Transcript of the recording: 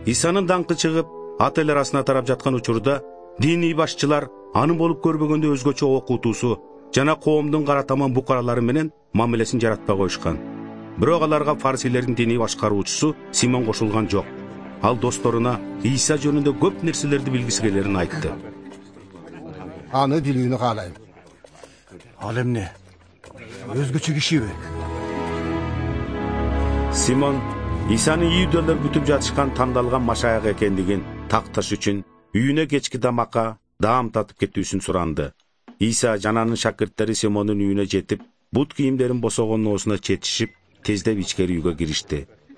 Исанын даңкы чыгып, ат эл арасына тарап жаткан учурда диний башчылар анын болуп көрбөгөндө өзгөчө окутуусу жана коомдун кара таман букаралары менен мамилесин жаратпай коюшкан. Бирок аларга фарисейлердин диний башкаруучусу Симон кошулган жок. Ал досторуна Иса жөнүндө көп нерселерди билгиси келерин айтты. Аны билүүнү каалайм. Ал эмне? Өзгөчө кишиби? Симон Исаны иудейлер күтүп жатышкан тандалган машаяк экендигин такташ үчүн үйүнө кечки тамакка даам татып кетүүсүн суранды. Иса жана анын шакирттери Симондун үйүнө жетип, бут кийимдерин босогон оосуна четишип, тездеп ичкери үйгө киришти.